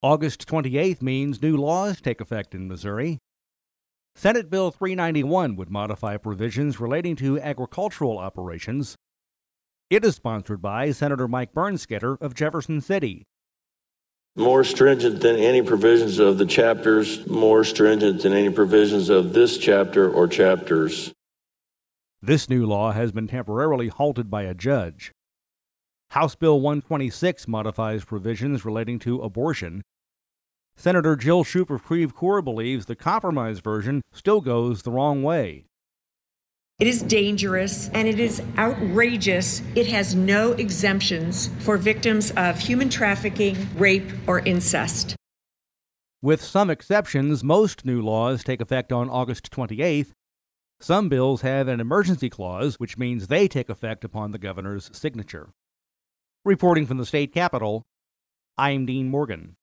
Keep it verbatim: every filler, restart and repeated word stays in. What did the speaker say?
August twenty-eighth means new laws take effect in Missouri. Senate Bill three ninety-one would modify provisions relating to agricultural operations. It is sponsored by Senator Mike Bernskoetter of Jefferson City. More stringent than any provisions of the chapters, more stringent than any provisions of this chapter or chapters. This new law has been temporarily halted by a judge. House Bill one twenty-six modifies provisions relating to abortion. Senator Jill Shoup of Creve Coeur believes the compromise version still goes the wrong way. It is dangerous and it is outrageous. It has no exemptions for victims of human trafficking, rape, or incest. With some exceptions, most new laws take effect on August twenty-eighth. Some bills have an emergency clause, which means they take effect upon the governor's signature. Reporting from the state capitol, I'm Dean Morgan.